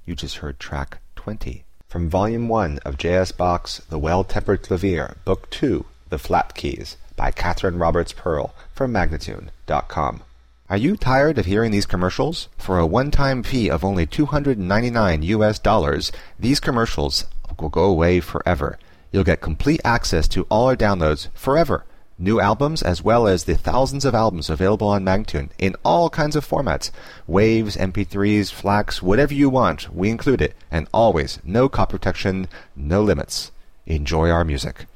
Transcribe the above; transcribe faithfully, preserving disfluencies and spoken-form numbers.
You just heard track twenty. From Volume one of J S Bach's The Well-Tempered Clavier, Book two, The Flat Keys, by Catherine Roberts Pearl, from Magnatune dot com. Are you tired of hearing these commercials? For a one-time fee of only two hundred ninety-nine U S dollars, these commercials will go away forever. You'll get complete access to all our downloads forever. New albums as well as the thousands of albums available on Magnatune in all kinds of formats. Waves, M P threes, FLACs, whatever you want, we include it. And always, no copy protection, no limits. Enjoy our music.